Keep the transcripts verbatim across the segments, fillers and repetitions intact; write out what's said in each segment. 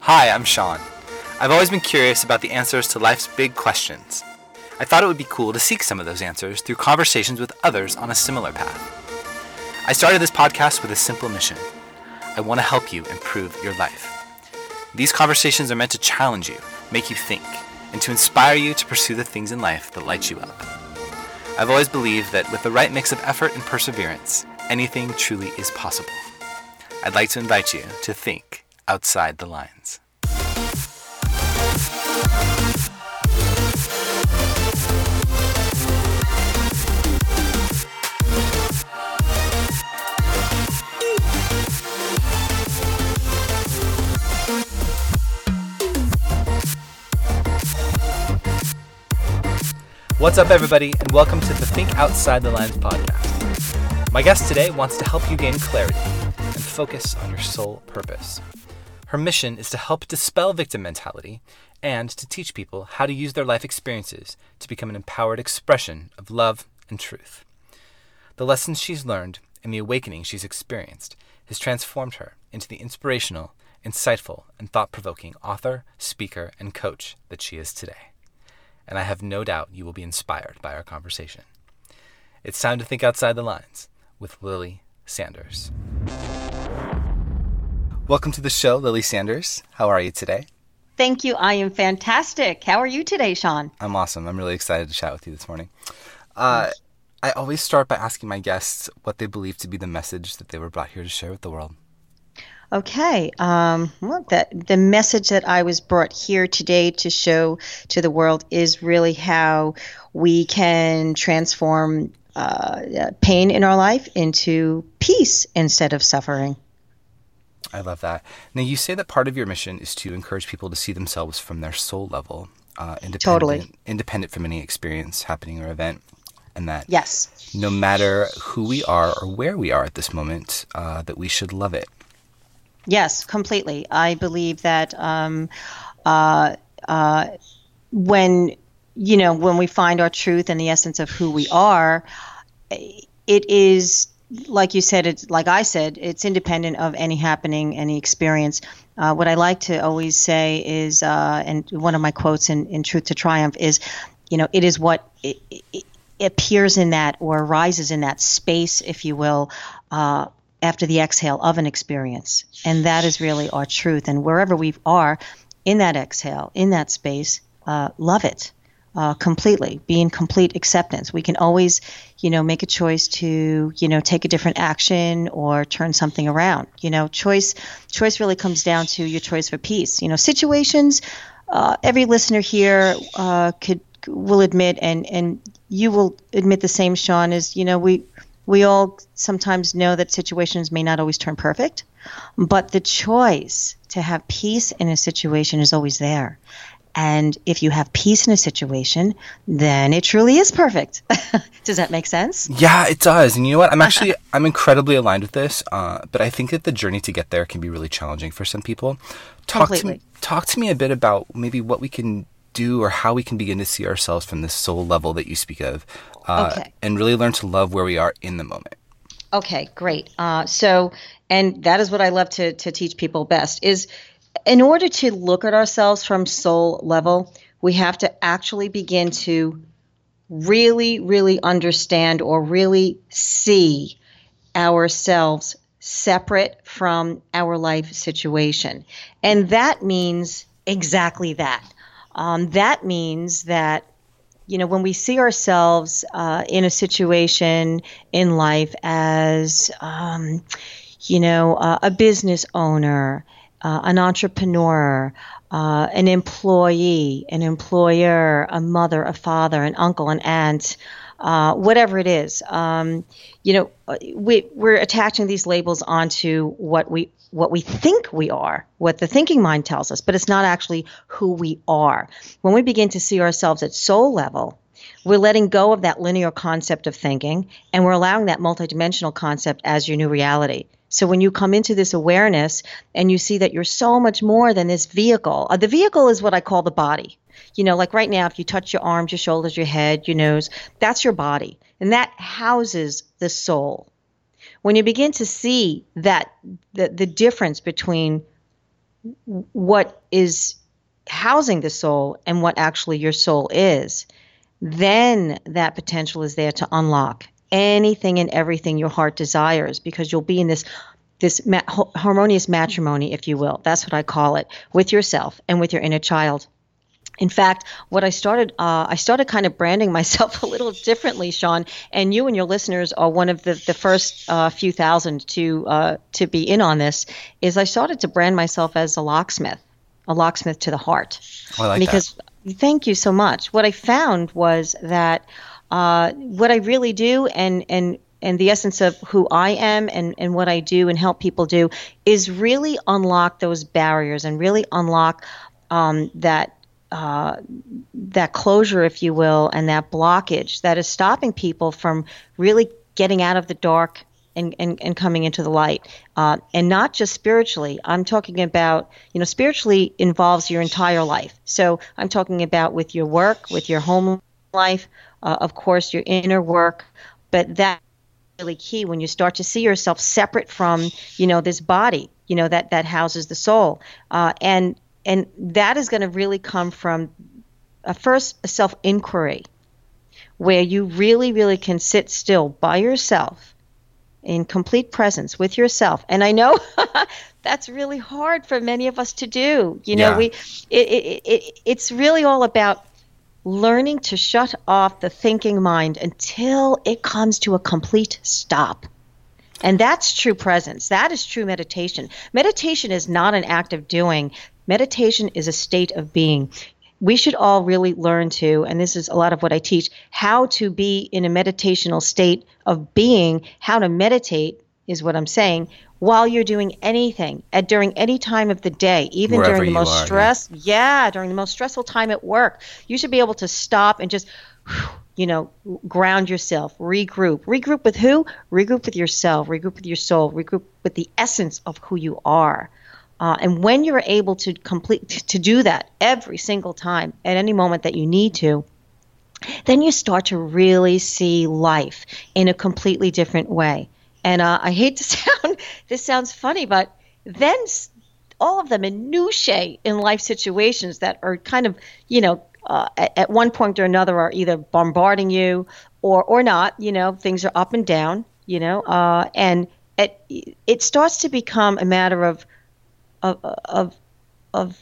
Hi, I'm Sean. I've always been curious about the answers to life's big questions. I thought it would be cool to seek some of those answers through conversations with others on a similar path. I started this podcast with a simple mission. I want to help you improve your life. These conversations are meant to challenge you, make you think, and to inspire you to pursue the things in life that light you up. I've always believed that with the right mix of effort and perseverance, anything truly is possible. I'd like to invite you to think outside the lines. What's up, everybody, and welcome to the Think Outside the Lines podcast. My guest today wants to help you gain clarity and focus on your sole purpose. Her mission is to help dispel victim mentality and to teach people how to use their life experiences to become an empowered expression of love and truth. The lessons she's learned and the awakening she's experienced has transformed her into the inspirational, insightful, and thought-provoking author, speaker, and coach that she is today. And I have no doubt you will be inspired by our conversation. It's time to think outside the lines with Lily Sanders. Welcome to the show, Lily Sanders. How are you today? Thank you. I am fantastic. How are you today, Sean? I'm awesome. I'm really excited to chat with you this morning. Uh, I always start by asking my guests what they believe to be the message that they were brought here to share with the world. Okay. Um, well, the, the message that I was brought here today to show to the world is really how we can transform uh, pain in our life into peace instead of suffering. I love that. Now, you say that part of your mission is to encourage people to see themselves from their soul level, uh, independent, totally. independent from any experience, happening, or event, and that yes, no matter who we are or where we are at this moment, uh, that we should love it. Yes, completely. I believe that um, uh, uh, when, you know, when we find our truth and the essence of who we are, it is, like you said, it's like I said, it's independent of any happening, any experience. Uh, what I like to always say is, uh, and one of my quotes in, in Truth to Triumph is, you know, it is what it, it appears in that or arises in that space, if you will, uh, after the exhale of an experience. And that is really our truth. And wherever we are in that exhale, in that space, uh, love it uh, completely, be in complete acceptance. We can always, you know, make a choice to, you know, take a different action or turn something around. You know, choice, choice really comes down to your choice for peace. You know, situations, uh, every listener here uh, could will admit, and, and you will admit the same, Sean, is, you know, we, We all sometimes know that situations may not always turn perfect, but the choice to have peace in a situation is always there. And if you have peace in a situation, then it truly is perfect. Does that make sense? Yeah, it does. And you know what? I'm actually, I'm incredibly aligned with this, uh, but I think that the journey to get there can be really challenging for some people. Talk Completely. to me, talk to me a bit about maybe what we can do or how we can begin to see ourselves from this soul level that you speak of. Uh, okay. And really learn to love where we are in the moment. Okay, great. Uh, so, and that is what I love to, to teach people best, is in order to look at ourselves from soul level, we have to actually begin to really, really understand or really see ourselves separate from our life situation. And that means exactly that. Um, that means that, you know, when we see ourselves uh, in a situation in life as, um, you know, uh, a business owner, uh, an entrepreneur, uh, an employee, an employer, a mother, a father, an uncle, an aunt, uh, whatever it is, um, you know, we, we're attaching these labels onto what we what we think we are, what the thinking mind tells us, but it's not actually who we are. When we begin to see ourselves at soul level, we're letting go of that linear concept of thinking, and we're allowing that multidimensional concept as your new reality. So when you come into this awareness and you see that you're so much more than this vehicle, uh, the vehicle is what I call the body. You know, like right now, if you touch your arms, your shoulders, your head, your nose, that's your body. And that houses the soul. When you begin to see that the, the difference between what is housing the soul and what actually your soul is, then that potential is there to unlock anything and everything your heart desires, because you'll be in this this ma- harmonious matrimony, if you will. That's what I call it, with yourself and with your inner child. In fact, what I started, uh, I started kind of branding myself a little differently, Sean. And you and your listeners are one of the, the first uh, few thousand to uh, to be in on this. Is I started to brand myself as a locksmith, a locksmith to the heart. I like because, that. Thank you so much. What I found was that uh, what I really do, and and and the essence of who I am and, and what I do and help people do, is really unlock those barriers and really unlock um, that. Uh, that closure, if you will, and that blockage that is stopping people from really getting out of the dark and, and, and coming into the light. Uh, and not just spiritually. I'm talking about, you know, spiritually involves your entire life. So I'm talking about with your work, with your home life, uh, of course, your inner work. But that's really key when you start to see yourself separate from, you know, this body, you know, that, that houses the soul. Uh, and And that is going to really come from, uh, first, a self-inquiry, where you really, really can sit still by yourself in complete presence with yourself. And I know that's really hard for many of us to do. You know, Yeah. we it, it, it it's really all about learning to shut off the thinking mind until it comes to a complete stop. And that's true presence. That is true meditation. Meditation is not an act of doing. Meditation is a state of being. We should all really learn to, and this is a lot of what I teach, how to be in a meditational state of being, how to meditate is what I'm saying, while you're doing anything, at during any time of the day, even Wherever during the you most are, stress, yeah. yeah, during the most stressful time at work. You should be able to stop and just, you know, ground yourself, regroup. Regroup with who? Regroup with yourself, regroup with your soul, regroup with the essence of who you are. Uh, and when you're able to complete to do that every single time at any moment that you need to, then you start to really see life in a completely different way. And uh, I hate to sound, this sounds funny, but then all of the minutiae in life situations that are kind of, you know, uh, at, at one point or another are either bombarding you or or not, you know, things are up and down, you know, uh, and it, it starts to become a matter of Of, of of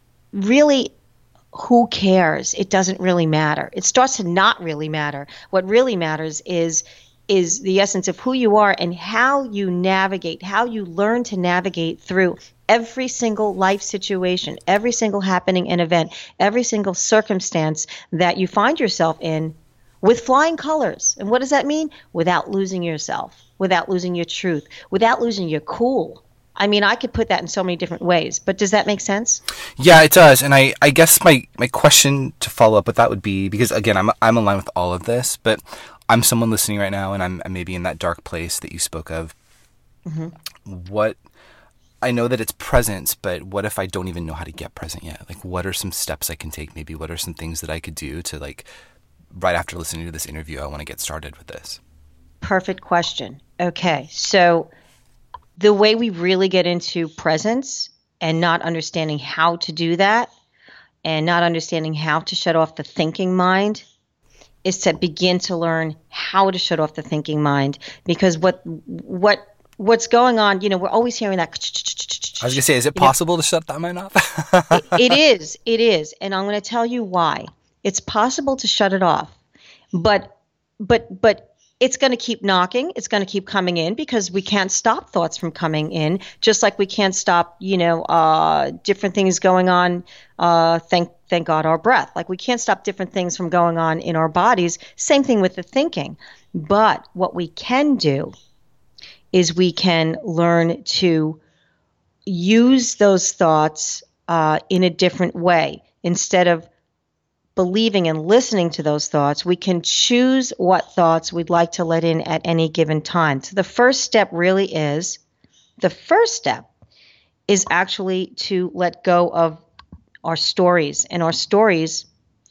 really, who cares? It doesn't really matter. It starts to not really matter. What really matters is is the essence of who you are and how you navigate, how you learn to navigate through every single life situation, every single happening and event, every single circumstance that you find yourself in, with flying colors. And what does that mean? Without losing yourself, without losing your truth, without losing your cool. I mean, I could put that in so many different ways, but does that make sense? Yeah, it does. And I, I guess my, my question to follow up with that would be, because again, I'm I'm aligned with all of this, but I'm someone listening right now and I'm, I'm maybe in that dark place that you spoke of. Mm-hmm. What, I know that it's presence, but what if I don't even know how to get present yet? Like, what are some steps I can take? Maybe what are some things that I could do to, like, right after listening to this interview, I want to get started with this? Perfect question. Okay, so the way we really get into presence and not understanding how to do that and not understanding how to shut off the thinking mind is to begin to learn how to shut off the thinking mind. Because what what what's going on, you know, we're always hearing that. I was going to say, is it possible to shut that mind off? it, it is. It is. And I'm going to tell you why. It's possible to shut it off. But but but it's going to keep knocking. It's going to keep coming in because we can't stop thoughts from coming in, just like we can't stop, you know, uh, different things going on. Uh, thank thank God, our breath. Like we can't stop different things from going on in our bodies. Same thing with the thinking. But what we can do is we can learn to use those thoughts uh, in a different way. Instead of believing and listening to those thoughts, we can choose what thoughts we'd like to let in at any given time. So the first step really is, the first step is actually to let go of our stories. And our stories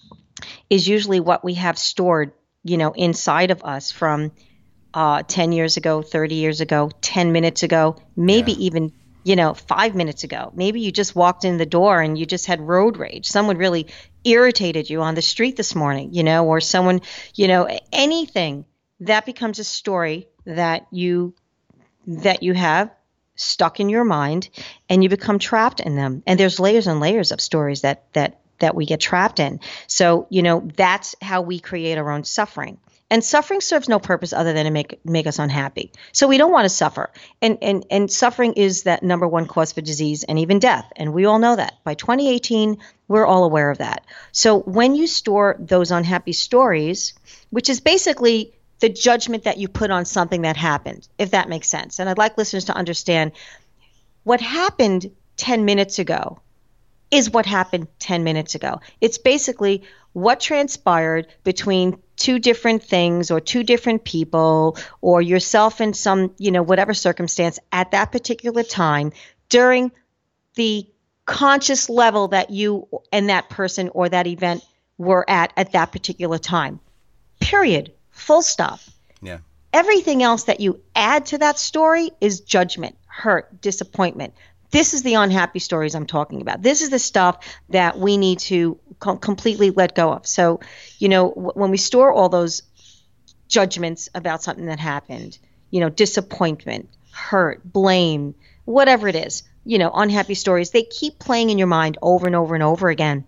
is usually what we have stored, you know, inside of us from uh, ten years ago, thirty years ago, ten minutes ago, maybe Yeah. even, you know, five minutes ago. Maybe you just walked in the door and you just had road rage. Someone really irritated you on the street this morning, you know, or someone, you know, anything that becomes a story that you that you have stuck in your mind, and you become trapped in them. And there's layers and layers of stories that that that we get trapped in. So, you know, that's how we create our own suffering. And suffering serves no purpose other than to make make us unhappy. So we don't want to suffer. And and and suffering is that number one cause for disease and even death. And we all know that. By twenty eighteen, we're all aware of that. So when you store those unhappy stories, which is basically the judgment that you put on something that happened, if that makes sense. And I'd like listeners to understand what happened ten minutes ago is what happened ten minutes ago. It's basically what transpired between two different things or two different people or yourself in some, you know, whatever circumstance at that particular time during the conscious level that you and that person or that event were at at that particular time. Period. Full stop. Yeah. Everything else that you add to that story is judgment, hurt, disappointment. This is the unhappy stories I'm talking about. This is the stuff that we need to com- completely let go of. So, you know, w- when we store all those judgments about something that happened, you know, disappointment, hurt, blame, whatever it is, you know, unhappy stories, they keep playing in your mind over and over and over again.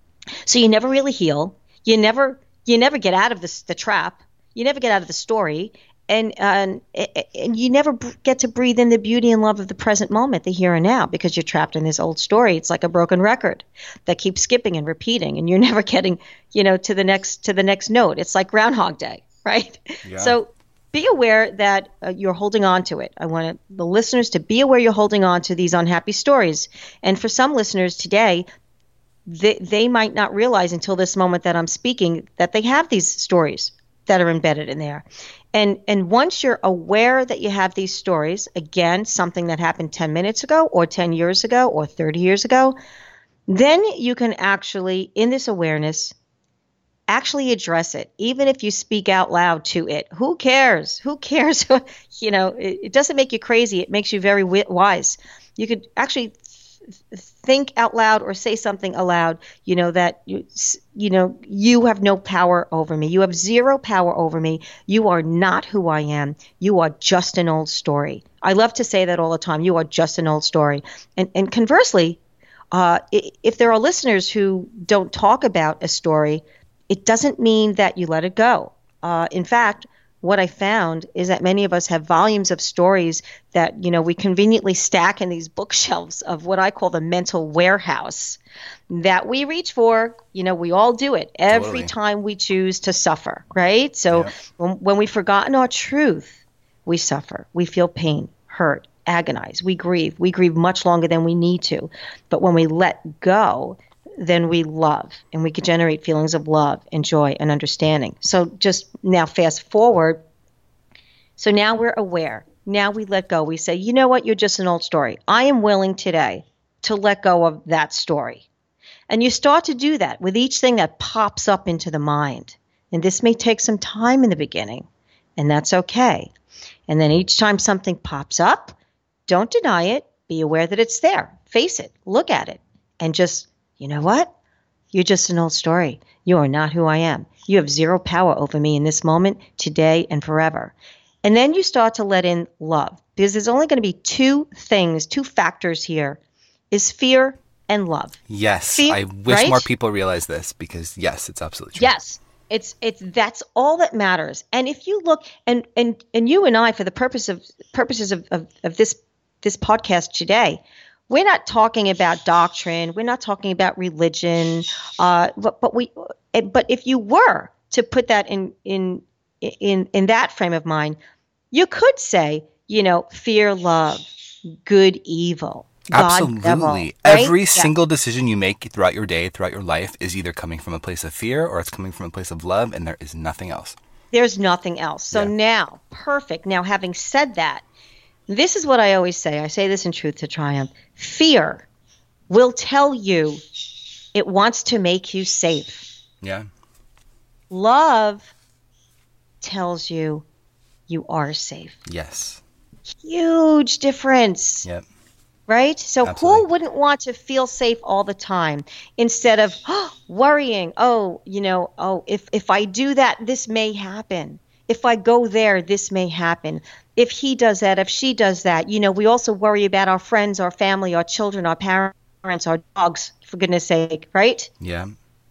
So you never really heal. You never, you never get out of this, the trap. You never get out of the story. And, and and you never get to breathe in the beauty and love of the present moment, the here and now, because you're trapped in this old story. It's like a broken record that keeps skipping and repeating, and you're never getting, you know, to the next to the next note. It's like Groundhog Day, right? Yeah. So be aware that uh, you're holding on to it. I want the listeners to be aware you're holding on to these unhappy stories. And for some listeners today, they, they might not realize until this moment that I'm speaking that they have these stories that are embedded in there. And and once you're aware that you have these stories, again, something that happened ten minutes ago or ten years ago or thirty years ago, then you can actually, in this awareness, actually address it, even if you speak out loud to it. Who cares? Who cares? You know, it, it doesn't make you crazy. It makes you very wi- wise. You could actually th- think out loud or say something aloud, you know, that, you, you know, you have no power over me. You have zero power over me. You are not who I am. You are just an old story. I love to say that all the time. You are just an old story. And, and conversely, uh, if there are listeners who don't talk about a story, it doesn't mean that you let it go. Uh, in fact, what I found is that many of us have volumes of stories that, you know, we conveniently stack in these bookshelves of what I call the mental warehouse that we reach for. You know, we all do it every totally. time we choose to suffer, right? So yeah. when, when we've forgotten our truth, we suffer. We feel pain, hurt, agonize. We grieve. We grieve much longer than we need to. But when we let go, then we love, and we can generate feelings of love and joy and understanding. So just now fast forward. So now we're aware. Now we let go. We say, you know what? You're just an old story. I am willing today to let go of that story. And you start to do that with each thing that pops up into the mind. And this may take some time in the beginning, and that's okay. And then each time something pops up, don't deny it. Be aware that it's there. Face it. Look at it. And just, you know what? You're just an old story. You are not who I am. You have zero power over me in this moment, today, and forever. And then you start to let in love, because there's only going to be two things, two factors here, is fear and love. Yes. Fear, I wish right? more people realize this, because yes, it's absolutely true. Yes. It's it's that's all that matters. And if you look, and and and you and I, for the purpose of purposes of, of, of this this podcast today, we're not talking about doctrine. We're not talking about religion. Uh, but but we, but if you were to put that in in in in that frame of mind, you could say, you know, fear, love, good, evil. Absolutely. God, devil, right? Every yeah. single decision you make throughout your day, throughout your life, is either coming from a place of fear or it's coming from a place of love, and there is nothing else. There's nothing else. So yeah. now, perfect. Now, having said that, this is what I always say. I say this in Truth to Triumph. Fear will tell you it wants to make you safe. Yeah. Love tells you you are safe. Yes. Huge difference. Yep. right? So Absolutely. who wouldn't want to feel safe all the time instead of oh, worrying, oh, you know, oh, if, if I do that, this may happen. If I go there, this may happen. If he does that, if she does that, you know, we also worry about our friends, our family, our children, our parents, our dogs, for goodness sake, right? Yeah.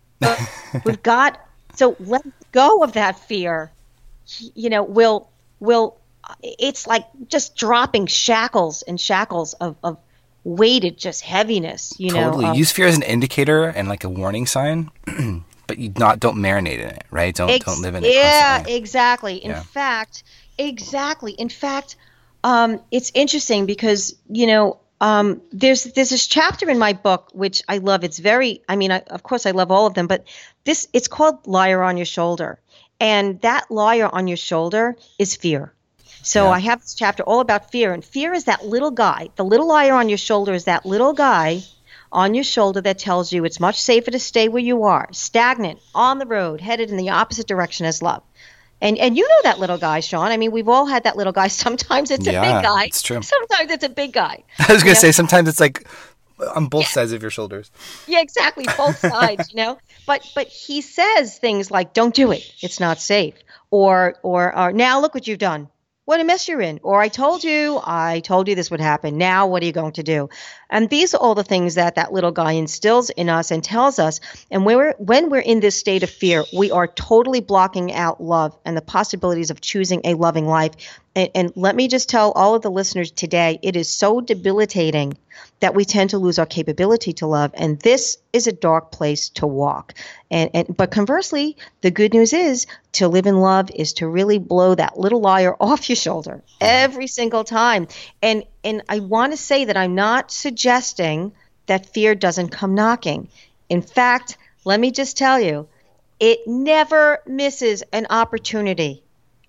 We've got, so let go of that fear. You know, we'll, we'll, it's like just dropping shackles and shackles of, of weighted just heaviness, you Totally. know. Um, Use fear as an indicator and like a warning sign, but you not don't marinate in it, right? Don't ex- don't live in it Yeah, constantly. exactly. In Yeah. fact, exactly. In fact, um, it's interesting because, you know, um, there's there's this chapter in my book which I love. It's very, I mean, I, of course I love all of them, but this, it's called Liar on Your Shoulder. And that liar on your shoulder is fear. So Yeah. I have this chapter all about fear, and fear is that little guy. The little liar on your shoulder is that little guy on your shoulder that tells you it's much safer to stay where you are, stagnant, on the road, headed in the opposite direction as love. And and you know that little guy, Sean. I mean, we've all had that little guy. Sometimes it's a Yeah, big guy. it's true. Sometimes it's a big guy. I was gonna Yeah. say sometimes it's like on both sides of your shoulders. Yeah, exactly. Both sides, you know. But but he says things like, "Don't do it. It's not safe." Or or or now look what you've done. What a mess you're in. Or I told you, I told you this would happen. Now what are you going to do? And these are all the things that that little guy instills in us and tells us. And when we're, when we're in this state of fear, we are totally blocking out love and the possibilities of choosing a loving life. And, and let me just tell all of the listeners today, it is so debilitating that we tend to lose our capability to love. And this is a dark place to walk. And, and but conversely, the good news is to live in love is to really blow that little liar off your shoulder every single time. And and I want to say that I'm not suggesting that fear doesn't come knocking. In fact, let me just tell you, it never misses an opportunity.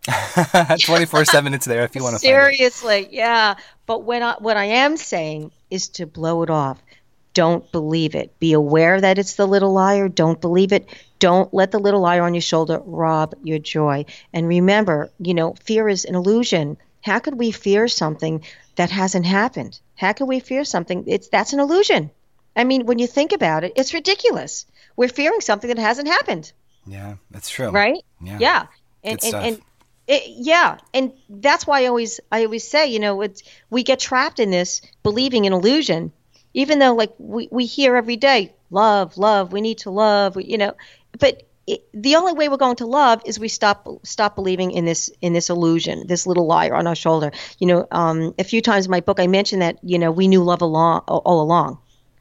twenty-four seven it's there if you want to find it. Seriously, yeah. But when I, what I am saying is to blow it off. Don't believe it. Be aware that it's the little liar. Don't believe it. Don't let the little liar on your shoulder rob your joy. And remember, you know, fear is an illusion. How could we fear something that hasn't happened? How could we fear something? It's that's an illusion. I mean, when you think about it, it's ridiculous. We're fearing something that hasn't happened. Yeah, that's true. Right? Yeah. Yeah. And Good and, stuff. and it, yeah, and that's why I always I always say, you know, it's we get trapped in this believing in illusion, even though like we, we hear every day, love, love, we need to love, you know, but it, the only way we're going to love is we stop stop believing in this in this illusion, this little liar on our shoulder. You know, um, a few times in my book I mentioned that, you know, we knew love along, all along,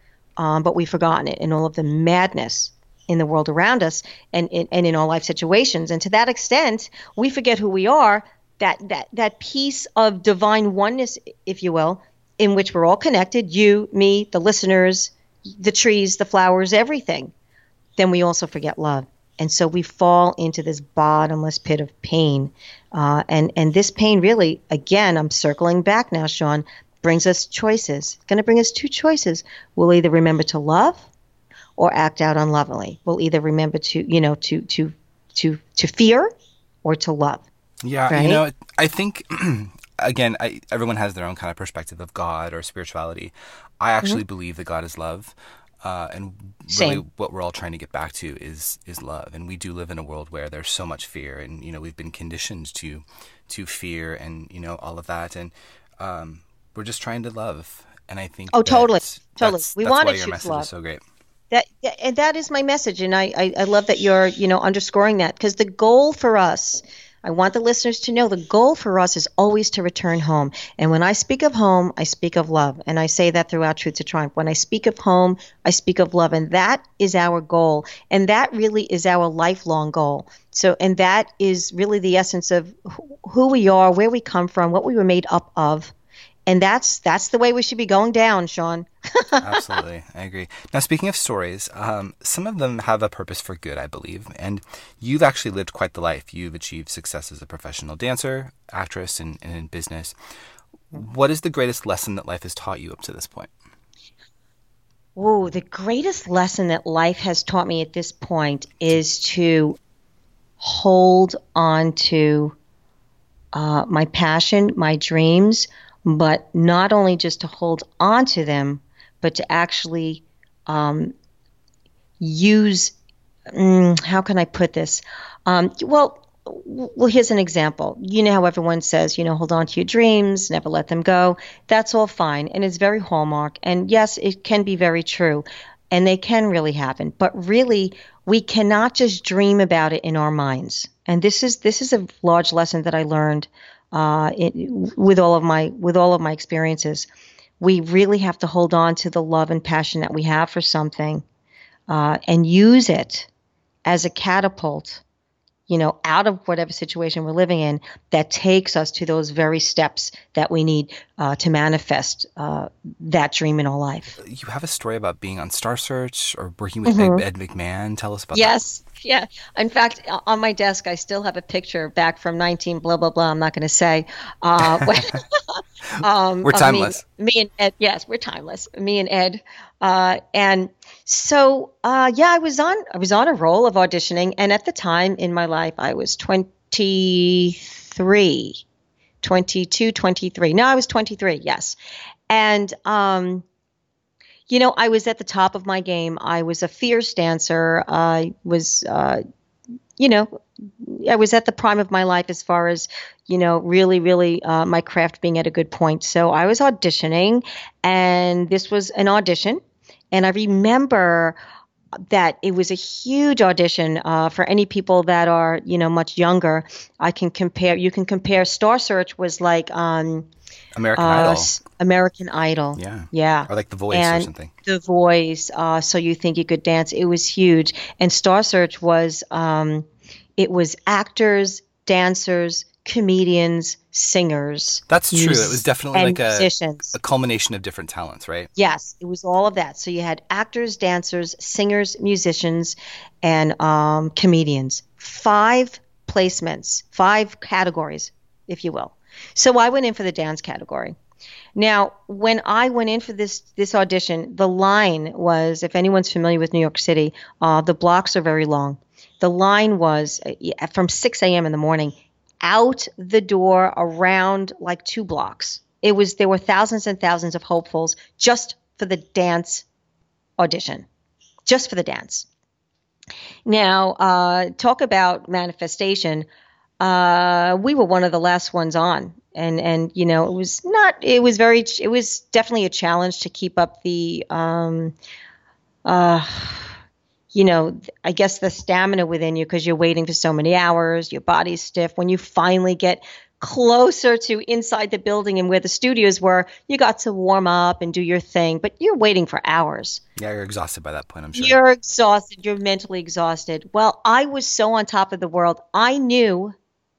um, but we've forgotten it in all of the madness in the world around us and, and, and in our life situations. And to that extent, we forget who we are, that, that, that piece of divine oneness, if you will, in which we're all connected, you, me, the listeners, the trees, the flowers, everything. Then we also forget love. And so we fall into this bottomless pit of pain. Uh, and, and this pain really, again, I'm circling back now, Sean, brings us choices. It's going to bring us two choices. We'll either remember to love or act out unlovingly. We'll either remember to, you know, to to to to fear or to love. Yeah, right? you know, I think again, I, everyone has their own kind of perspective of God or spirituality. I actually mm-hmm. believe that God is love, uh, and really Same. what we're all trying to get back to is is love. And we do live in a world where there's so much fear, and you know, we've been conditioned to to fear, and you know, all of that, and um, we're just trying to love. And I think oh, that, totally, totally. That's, we that's want why to your choose message love. is so great. That, and that is my message, and I, I, I love that you're, you know, underscoring that, because the goal for us, I want the listeners to know, the goal for us is always to return home. And when I speak of home, I speak of love, and I say that throughout Truth to Triumph. When I speak of home, I speak of love, and that is our goal, and that really is our lifelong goal. So, and that is really the essence of who we are, where we come from, what we were made up of. And that's that's the way we should be going down, Sean. Absolutely. I agree. Now, speaking of stories, um, some of them have a purpose for good, I believe. And you've actually lived quite the life. You've achieved success as a professional dancer, actress, and, and in business. What is the greatest lesson that life has taught you up to this point? Oh, the greatest lesson that life has taught me at this point is to hold on to uh, my passion, my dreams, but not only just to hold on to them, but to actually um, use, mm, how can I put this? Um, well, well, here's an example. You know how everyone says, you know, hold on to your dreams, never let them go. That's all fine, and it's very Hallmark. And yes, it can be very true, and they can really happen. But really, we cannot just dream about it in our minds. And this is this is a large lesson that I learned uh, it, with all of my with all of my experiences. We really have to hold on to the love and passion that we have for something, uh, and use it as a catapult, you know, out of whatever situation we're living in, that takes us to those very steps that we need uh, to manifest uh, that dream in our life. You have a story about being on Star Search or working with Mm-hmm. Ed McMahon. Tell us about Yes. Yeah. In fact, on my desk, I still have a picture back from nineteen blah, blah, blah. I'm not going to say. Uh, when, um, We're of timeless. Me, me and Ed. Yes, we're timeless. Me and Ed. Uh, and so, uh, yeah, I was on, I was on a roll of auditioning. And at the time in my life, I was twenty-three, twenty-two, twenty-three. No, I was twenty-three. Yes. And, um, you know, I was at the top of my game. I was a fierce dancer. I was, uh, you know, I was at the prime of my life as far as, you know, really, really uh, my craft being at a good point. So I was auditioning, and this was an audition. And I remember that it was a huge audition uh, for any people that are, you know, much younger. I can compare, you can compare Star Search was like um, American uh, Idol. s- American Idol. Yeah. Yeah. Or like The Voice And or something. The Voice, uh, So You Think You Could Dance. It was huge. And Star Search was, um, it was actors, dancers, comedians, singers. That's true. mus- It was definitely and like a, musicians. a culmination of different talents, right? Yes, it was all of that. So you had actors, dancers, singers, musicians, and um, comedians. Five placements, five categories, if you will. So I went in for the dance category. Now, when I went in for this this audition, the line was, if anyone's familiar with New York City, uh, the blocks are very long. The line was uh, from six a.m. in the morning, out the door around like two blocks. It was, there were thousands and thousands of hopefuls just for the dance audition, just for the dance. Now, uh, talk about manifestation. Uh, we were one of the last ones on, and and you know, it was not. It was very. It was definitely a challenge to keep up the. Um, uh, you know, I guess the stamina within you, because you're waiting for so many hours. Your body's stiff. When you finally get closer to inside the building and where the studios were, you got to warm up and do your thing, but you're waiting for hours. Yeah, you're exhausted by that point, I'm sure. You're exhausted. You're mentally exhausted. Well, I was so on top of the world. I knew,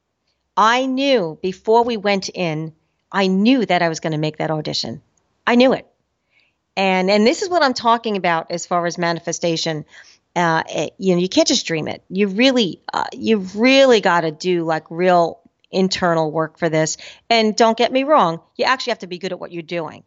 I knew before we went in, I knew that I was going to make that audition. I knew it. And and this is what I'm talking about as far as manifestation. Uh, it, you know, you can't just dream it. You really, uh, you've really got to do like real internal work for this. And don't get me wrong, you actually have to be good at what you're doing.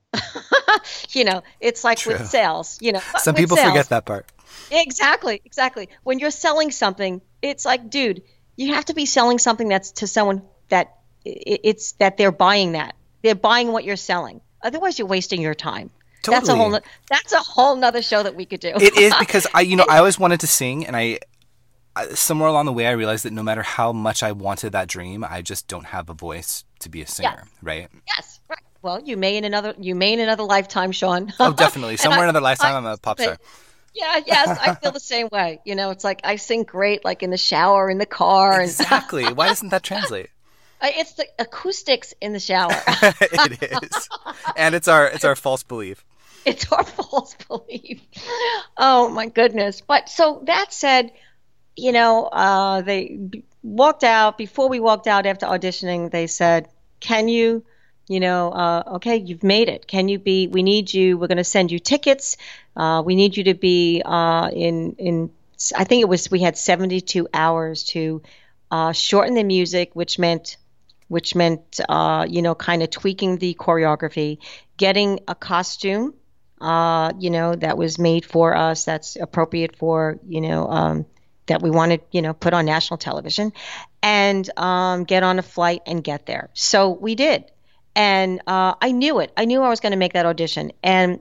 You know, it's like True. with sales, you know. Some with people sales, forget that part. Exactly, exactly. When you're selling something, it's like, dude, you have to be selling something that's to someone that i- it's that they're buying that. They're buying what you're selling. Otherwise, you're wasting your time. That's a Totally. whole. no- That's a whole nother show that we could do. It is, because I, you know, I always wanted to sing, and I, I, somewhere along the way, I realized that no matter how much I wanted that dream, I just don't have a voice to be a singer, Yes. right? Yes, right. Well, you may in another. You may in another lifetime, Sean. Oh, definitely. And Somewhere I- in another lifetime, I- I'm a pop star. Yeah, yes, I feel the same way. You know, it's like I sing great, like in the shower, in the car, and Exactly. Why doesn't that translate? I- it's the acoustics in the shower. It is, and it's our it's our false belief. It's our false belief. Oh my goodness. But so that said, you know, uh, they b- walked out. Before we walked out after auditioning, they said, can you, you know, uh, okay, you've made it. Can you be, we need you, we're going to send you tickets. Uh, we need you to be uh, in, in, I think it was, we had seventy-two hours to uh, shorten the music, which meant which meant, uh, you know, kind of tweaking the choreography, getting a costume, uh, you know, that was made for us, that's appropriate for, you know, um, that we wanted, you know, put on national television, and um, get on a flight and get there. So we did. And uh, I knew it. I knew I was going to make that audition, and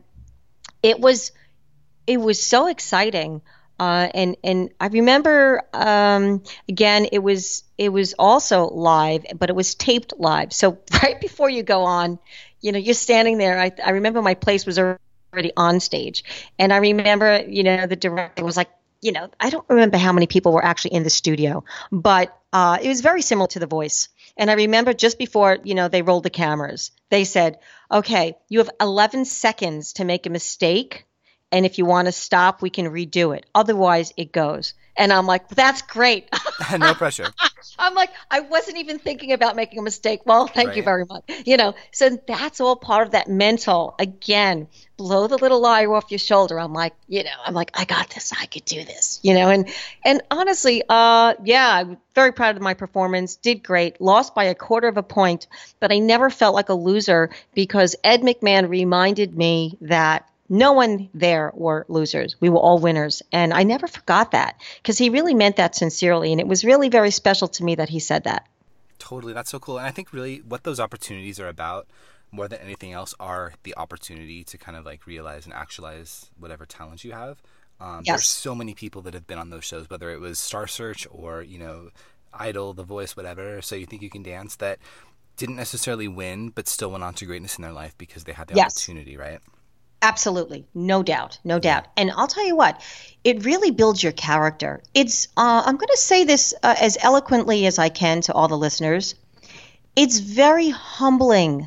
it was it was so exciting. Uh, and and I remember um, again, it was it was also live, but it was taped live. So right before you go on, you know, you're standing there. I I remember my place was already on stage, and I remember, you know, the director was like, you know, I don't remember how many people were actually in the studio, but uh, it was very similar to The Voice. And I remember just before, you know, they rolled the cameras, they said, okay, you have eleven seconds to make a mistake. And if you want to stop, we can redo it. Otherwise, it goes. And I'm like, that's great. No pressure. I'm like, I wasn't even thinking about making a mistake. Well, thank Right. you very much. You know, so that's all part of that mental, again, blow the little lie off your shoulder. I'm like, you know, I'm like, I got this. I could do this, you know, and, and honestly, uh, yeah, I'm very proud of my performance. Did great. Lost by a quarter of a point, but I never felt like a loser because Ed McMahon reminded me that no one there were losers. We were all winners. And I never forgot that because he really meant that sincerely. And it was really very special to me that he said that. Totally. That's so cool. And I think really what those opportunities are about more than anything else are the opportunity to kind of like realize and actualize whatever talent you have. Um, Yes. There's so many people that have been on those shows, whether it was Star Search or, you know, Idol, The Voice, whatever. So You Think You Can Dance, that didn't necessarily win, but still went on to greatness in their life because they had the Yes. opportunity, right? Absolutely. No doubt. No doubt. And I'll tell you what, it really builds your character. It's, uh, I'm going to say this uh, as eloquently as I can to all the listeners. It's very humbling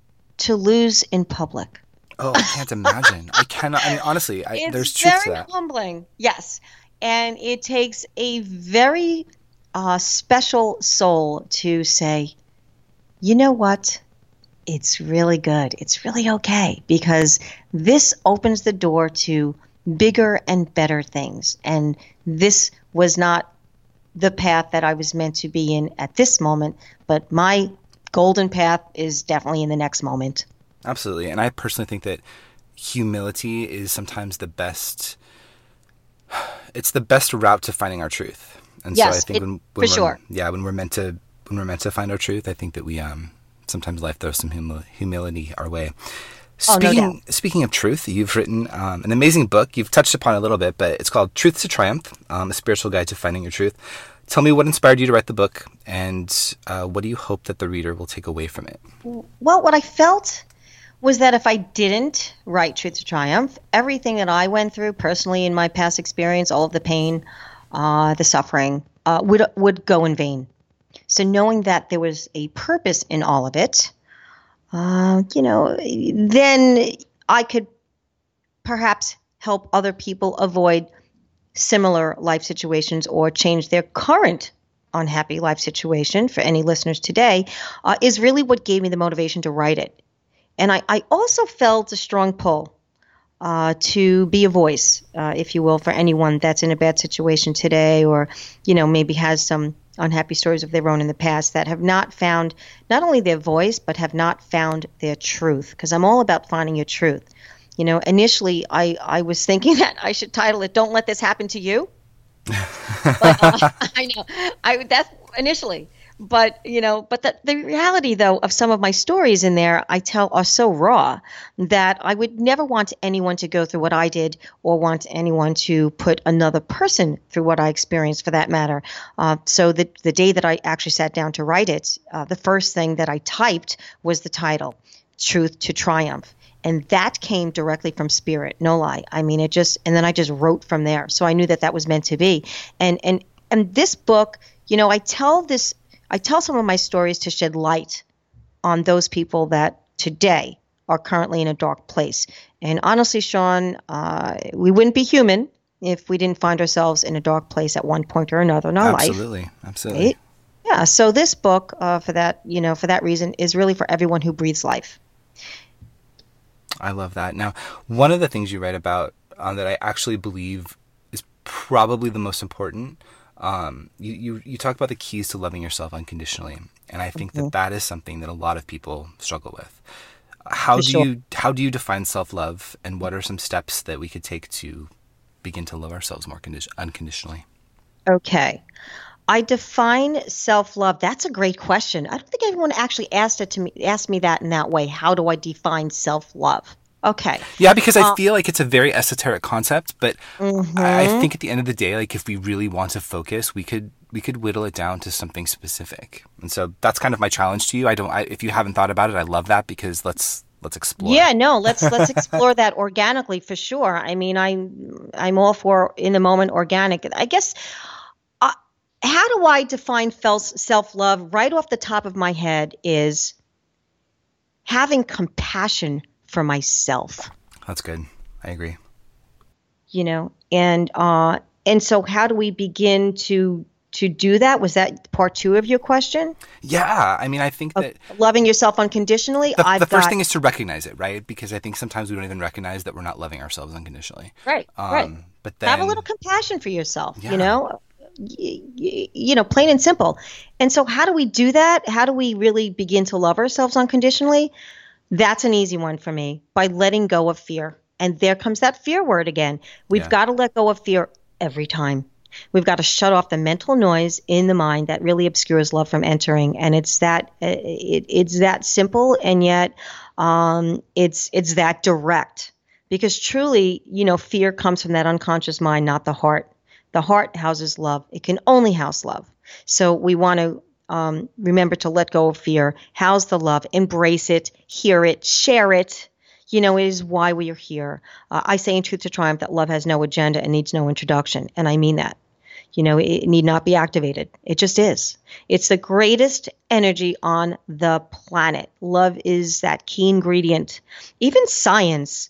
to lose in public. Oh, I can't imagine. I cannot. I mean, honestly, I, It's there's truth to very that. humbling. Yes. And it takes a very uh, special soul to say, you know what? It's really good. It's really okay because this opens the door to bigger and better things. And this was not the path that I was meant to be in at this moment, but my golden path is definitely in the next moment. Absolutely. And I personally think that humility is sometimes the best, it's the best route to finding our truth. And Yes, so I think it- when, when for we're, sure. yeah, when we're meant to, when we're meant to find our truth, I think that we, um, sometimes life throws some humi- humility our way. Oh, no Speaking, speaking of truth, you've written um, an amazing book. You've touched upon it a little bit, but it's called Truth to Triumph, um, a spiritual guide to finding your truth. Tell me what inspired you to write the book, and uh, what do you hope that the reader will take away from it? Well, what I felt was that if I didn't write Truth to Triumph, everything that I went through personally in my past experience, all of the pain, uh, the suffering, uh, would would go in vain. So knowing that there was a purpose in all of it, uh, you know, then I could perhaps help other people avoid similar life situations or change their current unhappy life situation for any listeners today, uh, is really what gave me the motivation to write it. And I, I also felt a strong pull uh, to be a voice, uh, if you will, for anyone that's in a bad situation today or, you know, maybe has some unhappy stories of their own in the past that have not found not only their voice, but have not found their truth. Because I'm all about finding your truth. You know, initially I, I was thinking that I should title it, Don't Let This Happen to You. But, uh, I know. I that's initially. But, you know, but the, the reality, though, of some of my stories in there, I tell are so raw that I would never want anyone to go through what I did or want anyone to put another person through what I experienced, for that matter. Uh, so the, the day that I actually sat down to write it, uh, the first thing that I typed was the title, Truth to Triumph. And that came directly from spirit, no lie. I mean, it just, and then I just wrote from there. So I knew that that was meant to be. And, and, and this book, you know, I tell this, I tell some of my stories to shed light on those people that today are currently in a dark place. And honestly, Sean, uh, we wouldn't be human if we didn't find ourselves in a dark place at one point or another in our life. Absolutely. Absolutely. Right? Yeah. So this book, uh, for that, you know, for that reason, is really for everyone who breathes life. I love that. Now, one of the things you write about um, that I actually believe is probably the most important, um, you, you, you talk about the keys to loving yourself unconditionally. And I think Mm-hmm. that that is something that a lot of people struggle with. How For do sure. you, how do you define self-love, and what are some steps that we could take to begin to love ourselves more condi- unconditionally? Okay. I define self-love. That's a great question. I don't think anyone actually asked it to me, asked me that in that way. How do I define self-love? Okay. Yeah, because I Uh, feel like it's a very esoteric concept, but mhm. I I think at the end of the day, like if we really want to focus, we could we could whittle it down to something specific. And so that's kind of my challenge to you. I don't. I, if you haven't thought about it, I love that because let's let's explore. Yeah, no, let's let's explore that organically for sure. I mean, I'm I'm all for in the moment organic. I guess uh, how do I define fel- self-love right off the top of my head is having compassion for myself, That's good. I agree. you know. And uh and so how do we begin to to do that? Was that part two of your question? Yeah, I mean, I think Of that loving yourself unconditionally? the, I've the first got thing is to recognize it, right? Because I think sometimes we don't even recognize that we're not loving ourselves unconditionally. right, Um, right. But then Have a little compassion for yourself, Yeah. you know, y- y- you know, plain and simple. And so how do we do that? How do we really begin to love ourselves unconditionally? That's an easy one for me, by letting go of fear. And there comes that fear word again. We've Yeah. got to let go of fear every time. We've got to shut off the mental noise in the mind that really obscures love from entering. And it's that uh, it, it's that simple, and yet um, it's it's that direct. Because truly, you know, fear comes from that unconscious mind, not the heart. The heart houses love. It can only house love. So we want to um, remember to let go of fear, house the love, embrace it, hear it, share it. You know, it is why we are here. Uh, I say in Truth to Triumph that love has no agenda and needs no introduction. And I mean that. You know, it need not be activated. It just is. It's the greatest energy on the planet. Love is that key ingredient. Even science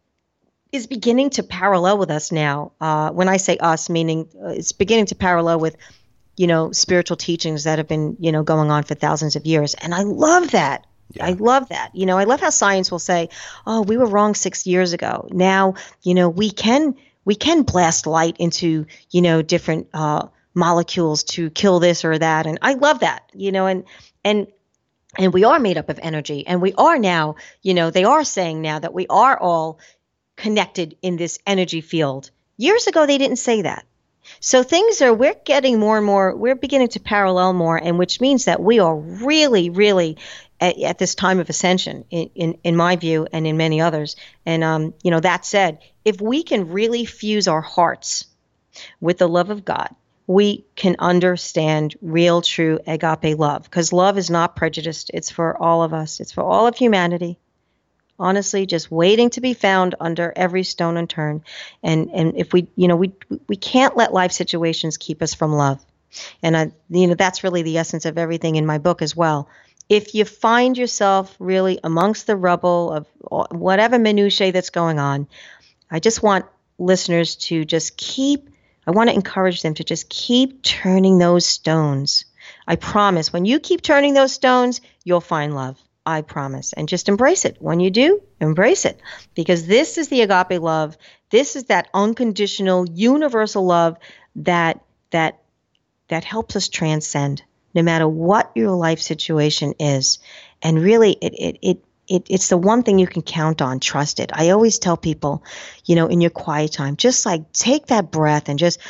is beginning to parallel with us now. Uh, when I say us, meaning uh, it's beginning to parallel with, you know, spiritual teachings that have been, you know, going on for thousands of years. And I love that. Yeah. I love that. You know, I love how science will say, oh, we were wrong six years ago. Now, you know, we can we can blast light into, you know, different uh, molecules to kill this or that. And I love that, you know, and and and we are made up of energy. And we are now, you know, they are saying now that we are all connected in this energy field. Years ago, they didn't say that. So things are, we're getting more and more, we're beginning to parallel more, and which means that we are really, really at, at this time of ascension, in, in, in my view, and in many others. And, um, you know, that said, if we can really fuse our hearts with the love of God, we can understand real, true agape love, because love is not prejudiced. It's for all of us. It's for all of humanity. Honestly, just waiting to be found under every stone unturned. And and if we, you know, we we can't let life situations keep us from love. And I, you know, that's really the essence of everything in my book as well. If you find yourself really amongst the rubble of whatever minutiae that's going on, I just want listeners to just keep, I want to encourage them to just keep turning those stones. I promise, when you keep turning those stones, you'll find love. I promise. And just embrace it. When you do, embrace it. Because this is the agape love. This is that unconditional, universal love that that that helps us transcend no matter what your life situation is. And really, it it it it it's the one thing you can count on. Trust it. I always tell people, you know, in your quiet time, just like take that breath and just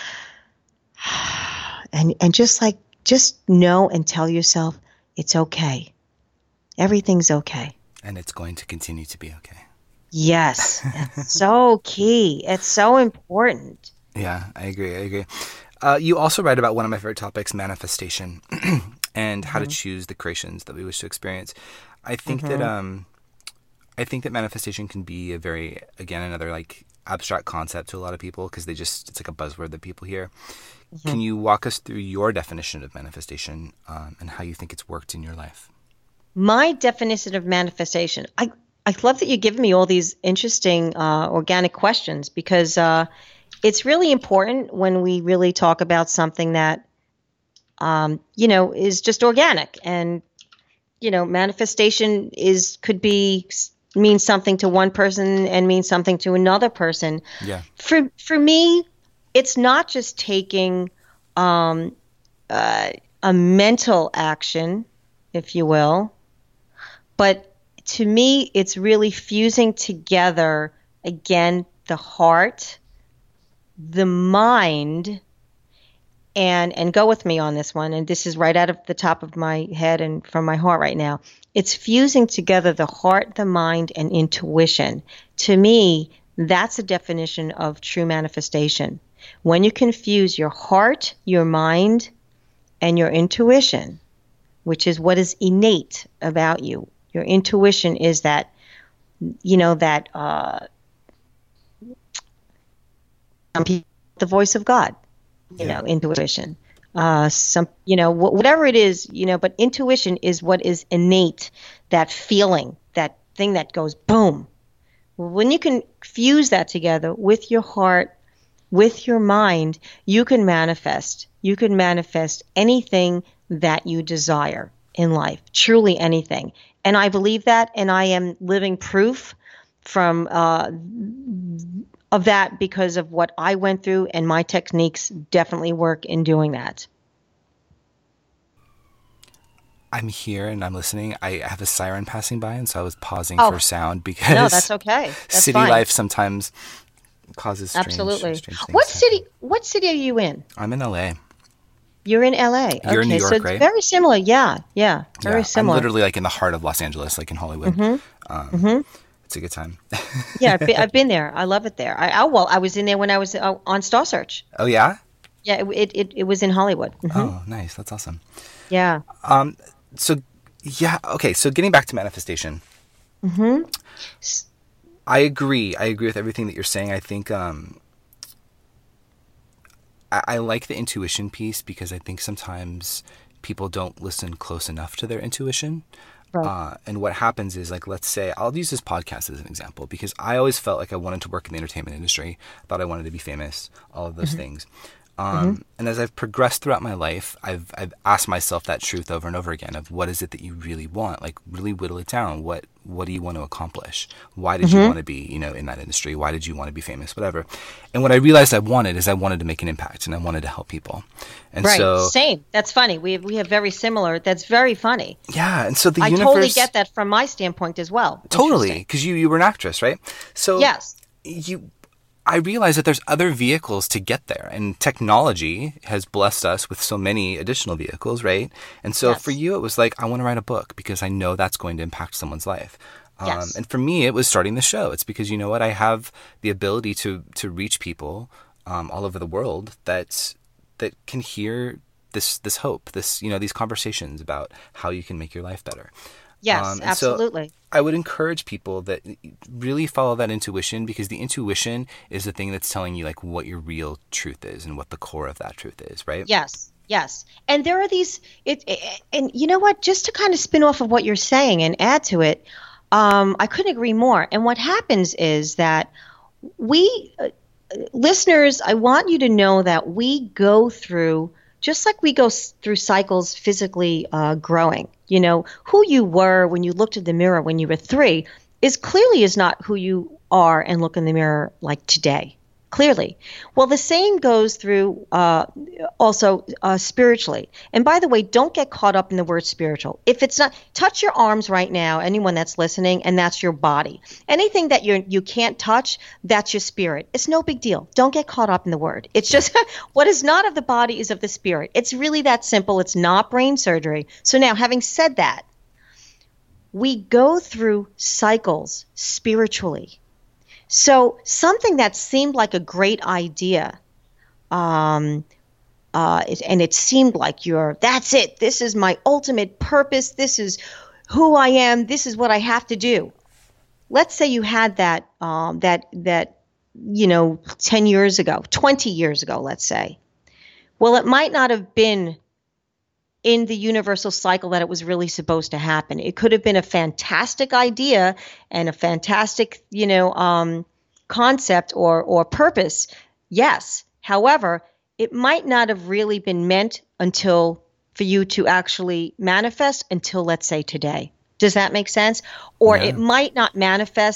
and and just like just know and tell yourself it's okay. Everything's okay. And it's going to continue to be okay. Yes. It's so key. It's so important. Yeah, I agree. I agree. Uh, you also write about one of my favorite topics, manifestation, and how Mm-hmm. to choose the creations that we wish to experience. I think Mm-hmm. that um, I think that manifestation can be a very, again, another like abstract concept to a lot of people because they just, it's like a buzzword that people hear. Mm-hmm. Can you walk us through your definition of manifestation um, and how you think it's worked in your life? My definition of manifestation, I, I love that you're giving me all these interesting uh, organic questions because uh, it's really important when we really talk about something that, um, you know, is just organic. And, you know, manifestation is could be mean something to one person and mean something to another person. Yeah. For for me, it's not just taking um, uh, a mental action, if you will, but to me, it's really fusing together, again, the heart, the mind, and and go with me on this one, and this is right out of the top of my head and from my heart right now. It's fusing together the heart, the mind, and intuition. To me, that's a definition of true manifestation. When you can fuse your heart, your mind, and your intuition, which is what is innate about you. Your intuition is that, you know, that uh, some people, the voice of God, you Yeah. know, intuition. Uh, some, you know, wh- whatever it is, you know, but intuition is what is innate, that feeling, that thing that goes boom. When you can fuse that together with your heart, with your mind, you can manifest. You can manifest anything that you desire in life, truly anything. And I believe that, and I am living proof from uh, of that because of what I went through, and my techniques definitely work in doing that. I'm here and I'm listening. I have a siren passing by, and so I was pausing Oh, for sound No, because that's okay. That's city fine. life sometimes causes strange, Absolutely. strange things. What to city? happen. What city are you in? I'm in L A. You're in L A. You're in New Okay, so York, it's right? very similar. Yeah, yeah, very Yeah, similar. I'm literally like in the heart of Los Angeles, like in Hollywood. Mm-hmm. Um, Mm-hmm. It's a good time. Yeah, I've been, I've been there. I love it there. I, I well, I was in there when I was uh, on Star Search. Oh yeah. Yeah, it it, it, it was in Hollywood. Mhm. Oh, nice. That's awesome. Yeah. Um. So, yeah. Okay. So, getting back to manifestation. Mm-hmm. I agree. I agree with everything that you're saying. I think um, I, I like the intuition piece because I think sometimes people don't listen close enough to their intuition. Right. Uh, and what happens is, like, let's say, I'll use this podcast as an example because I always felt like I wanted to work in the entertainment industry. I thought I wanted to be famous, all of those Mm-hmm. things. Um, And as I've progressed throughout my life, I've I've asked myself that truth over and over again of what is it that you really want? Like, really whittle it down. What what do you want to accomplish? Why did you want to be, you know, in that industry? Why did you want to be famous? Whatever. And what I realized I wanted is I wanted to make an impact and I wanted to help people. And Right. so Same. That's funny. We have, we have very similar. That's very funny. yeah, and so the I universe totally get that from my standpoint as well. totally Interesting. because you you were an actress, right? So Yes. you I realize that there's other vehicles to get there, and technology has blessed us with so many additional vehicles, right? And so Yes. for you, it was like, I want to write a book because I know that's going to impact someone's life. Um, Yes. And for me, it was starting the show. It's because, you know what, I have the ability to to reach people um, all over the world that that can hear this this hope, this you know these conversations about how you can make your life better. Yes. Um, and so absolutely. I would encourage people that really follow that intuition because the intuition is the thing that's telling you like what your real truth is and what the core of that truth is, right? Yes. Yes. And there are these. It, it and you know what? Just to kind of spin off of what you're saying and add to it, um, I couldn't agree more. And what happens is that we uh, listeners, I want you to know that we go through, just like we go s- through cycles physically uh, growing. You know, who you were when you looked in the mirror when you were three is clearly is not who you are and look in the mirror like today. Clearly. Well, the same goes through uh, also uh, spiritually. And by the way, don't get caught up in the word spiritual. If it's not, touch your arms right now, anyone that's listening, and that's your body. Anything that you you can't touch, that's your spirit. It's no big deal. Don't get caught up in the word. It's just what is not of the body is of the spirit. It's really that simple. It's not brain surgery. So now, having said that, we go through cycles spiritually. So something that seemed like a great idea, um, uh, it, and it seemed like you're, that's it. This is my ultimate purpose. This is who I am. This is what I have to do. Let's say you had that, um, that, that, you know, ten years ago, twenty years ago, let's say. Well, it might not have been in the universal cycle that it was really supposed to happen. It could have been a fantastic idea and a fantastic, you know, um, concept or or purpose. Yes. However, it might not have really been meant until for you to actually manifest until, let's say, today. Does that make sense? Or Yeah. it might not manifest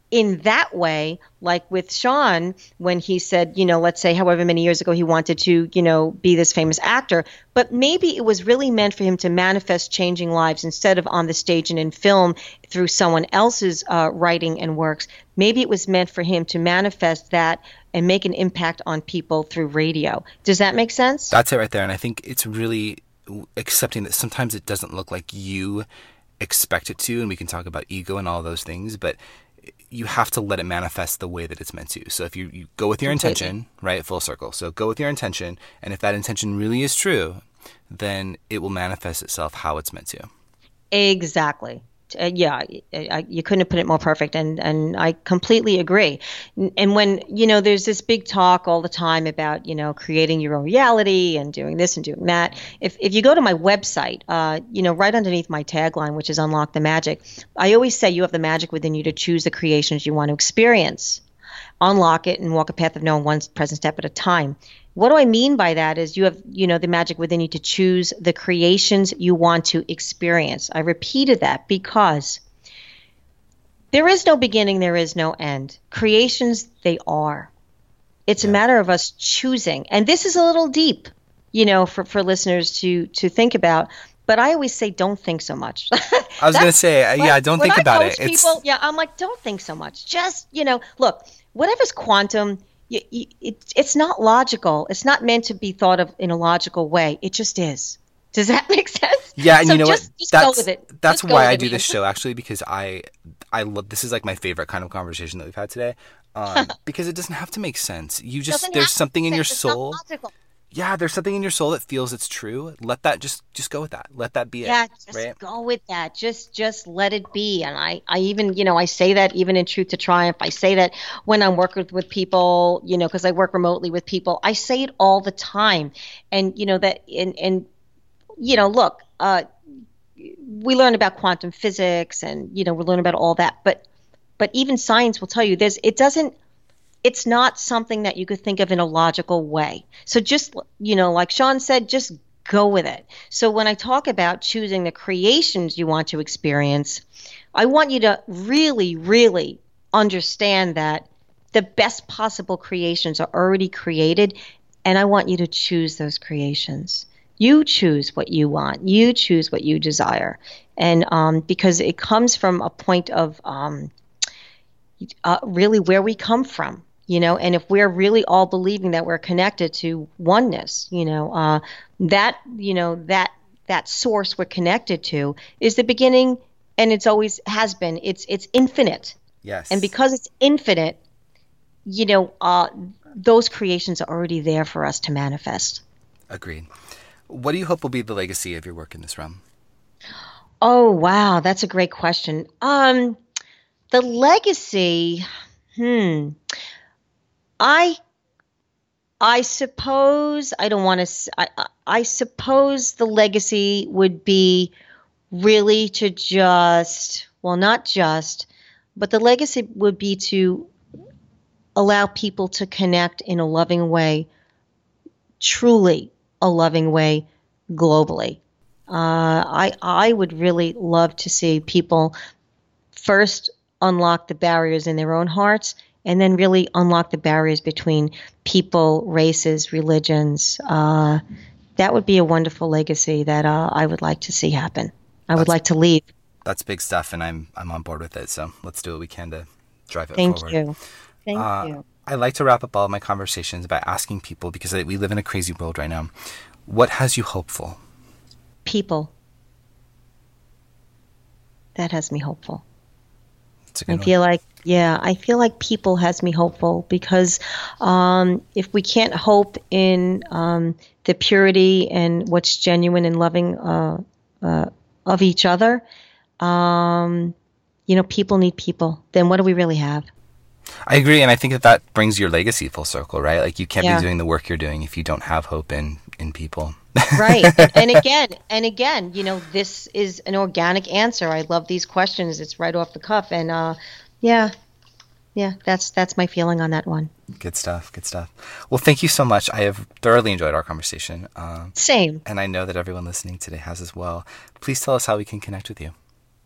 in that way, like with Sean, when he said, you know, let's say however many years ago he wanted to, you know, be this famous actor, but maybe it was really meant for him to manifest changing lives instead of on the stage and in film through someone else's uh, writing and works. Maybe it was meant for him to manifest that and make an impact on people through radio. Does that make sense? That's it right there. And I think it's really accepting that sometimes it doesn't look like you expect it to, and we can talk about ego and all those things, but you have to let it manifest the way that it's meant to. So if you, you go with your Completely. intention, right, full circle. So go with your intention, and if that intention really is true, then it will manifest itself how it's meant to. Exactly. Uh, yeah, I, I, you couldn't have put it more perfect, and, and I completely agree. N- And when, you know, there's this big talk all the time about, you know, creating your own reality and doing this and doing that. If if you go to my website, uh, you know, right underneath my tagline, which is Unlock the Magic, I always say you have the magic within you to choose the creations you want to experience. Unlock it and walk a path of knowing one present step at a time. What do I mean by that is you have, you know, the magic within you to choose the creations you want to experience. I repeated that because there is no beginning, there is no end. Creations, they are. It's Yeah. a matter of us choosing. And this is a little deep, you know, for, for listeners to to think about. But I always say, don't think so much. I was going to say, uh, yeah, don't when think I about coach it. It's, people, yeah, I'm like, don't think so much. Just, you know, look, whatever's quantum, you, you, it, it's not logical. It's not meant to be thought of in a logical way. It just is. Does that make sense? yeah, and So you know just, what? Just That's, go with it. that's Just go why with I it, do man. this show, actually, because I, I love, this is like my favorite kind of conversation that we've had today. Um, because it doesn't have to make sense. You just, Doesn't there's have to something in make your sense. It's not soul. logical. Yeah, there's something in your soul that feels it's true. Let that just, just go with that. Let that be Yeah, it. just Right? go with that. Just just let it be. And I, I even, you know, I say that even in Truth to Triumph. I say that when I'm working with, with people, you know, because I work remotely with people. I say it all the time. And, you know, that, and, and you know, look, uh, we learn about quantum physics and, you know, we learn about all that. But, but even science will tell you this, it doesn't, it's not something that you could think of in a logical way. So just, you know, like Sean said, just go with it. So when I talk about choosing the creations you want to experience, I want you to really, really understand that the best possible creations are already created, and I want you to choose those creations. You choose what you want. You choose what you desire. And um, because it comes from a point of um, uh, really where we come from. You know, and if we're really all believing that we're connected to oneness, you know, uh, that, you know, that that source we're connected to is the beginning, and it's always has been. It's it's infinite, Yes. and because it's infinite, you know, uh, those creations are already there for us to manifest. Agreed. What do you hope will be the legacy of your work in this realm? Oh wow, that's a great question. Um, the legacy, hmm. I I suppose I don't want to. I, I I suppose the legacy would be really to just, well, not just, but the legacy would be to allow people to connect in a loving way, truly a loving way, globally. Uh, I I would really love to see people first unlock the barriers in their own hearts, and then really unlock the barriers between people, races, religions. Uh, that would be a wonderful legacy that uh, I would like to see happen. I would That's- like to leave. That's big stuff, and I'm I'm on board with it. So let's do what we can to drive it Thank forward. you. Thank Uh, you. I like to wrap up all of my conversations by asking people, because we live in a crazy world right now, what has you hopeful? People. That has me hopeful. It's a I good one. feel like, yeah, I feel like people has me hopeful because um, if we can't hope in um, the purity and what's genuine and loving uh, uh, of each other, um, you know, people need people. Then what do we really have? I agree, and I think that that brings your legacy full circle, right? Like, you can't Yeah. be doing the work you're doing if you don't have hope in, in people. Right. And, and again, and again, you know, this is an organic answer. I love these questions. It's right off the cuff. And uh, yeah, yeah, that's that's my feeling on that one. Good stuff, good stuff. Well, thank you so much. I have thoroughly enjoyed our conversation, um, Same. and I know that everyone listening today has as well. Please tell us how we can connect with you.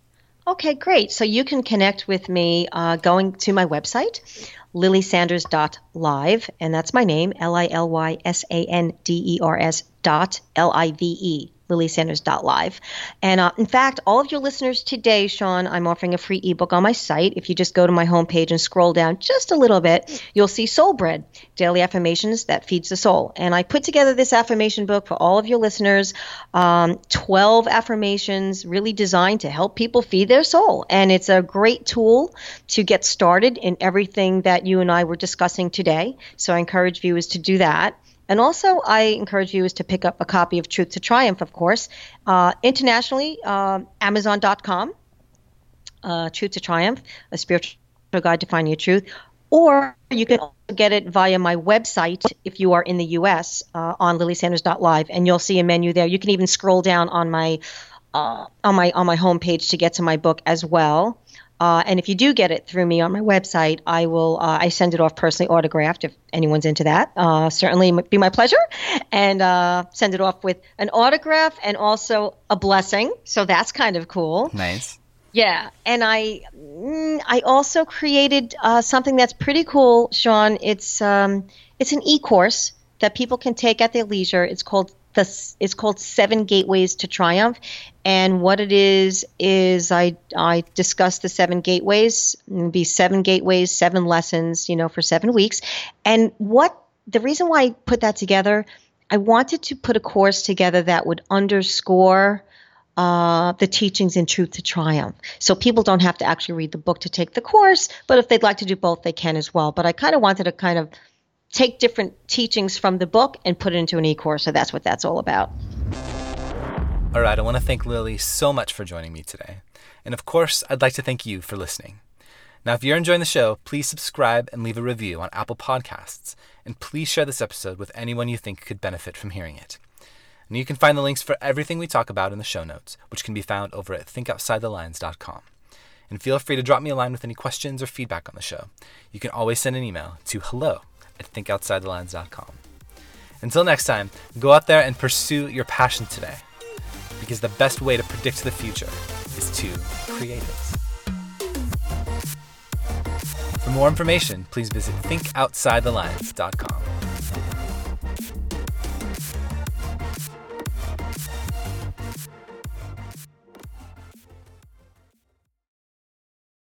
Okay, great. So you can connect with me uh, going to my website, lily sanders dot live, and that's my name, L I L Y S A N D E R S dot L I V E, lily sanders dot live. And uh, in fact, all of your listeners today, Sean, I'm offering a free ebook on my site. If you just go to my homepage and scroll down just a little bit, you'll see Soul Bread, Daily Affirmations That Feeds the Soul. And I put together this affirmation book for all of your listeners, um, twelve affirmations really designed to help people feed their soul. And it's a great tool to get started in everything that you and I were discussing today. So I encourage viewers to do that. And also, I encourage viewers to pick up a copy of Truth to Triumph, of course. Uh, internationally, uh, amazon dot com, uh, Truth to Triumph, a spiritual guide to finding your truth. Or you can also get it via my website if you are in the U S uh, on lily sanders dot live, and you'll see a menu there. You can even scroll down on my uh, on my on my homepage to get to my book as well. Uh, and if you do get it through me on my website, I will. Uh, I send it off personally autographed if anyone's into that. Uh, certainly be my pleasure, and uh, send it off with an autograph and also a blessing. So that's kind of cool. Nice. Yeah, and I mm, I also created uh, something that's pretty cool, Sean. It's um it's an e-course that people can take at their leisure. It's called the it's called Seven Gateways to Triumph, and what it is is I I discuss the seven gateways. It'll be seven gateways, seven lessons, you know, for seven weeks. And what the reason why I put that together, I wanted to put a course together that would underscore uh, the teachings in Truth to Triumph. So people don't have to actually read the book to take the course, but if they'd like to do both, they can as well. But I kind of wanted to kind of take different teachings from the book and put it into an e-course. So that's what that's all about. All right, I want to thank Lily so much for joining me today. And of course, I'd like to thank you for listening. Now, if you're enjoying the show, please subscribe and leave a review on Apple Podcasts. And please share this episode with anyone you think could benefit from hearing it. And you can find the links for everything we talk about in the show notes, which can be found over at think outside the lines dot com. And feel free to drop me a line with any questions or feedback on the show. You can always send an email to hello at think outside the lines dot com. Until next time, go out there and pursue your passion today, because the best way to predict the future is to create it. For more information, please visit think outside the lines dot com.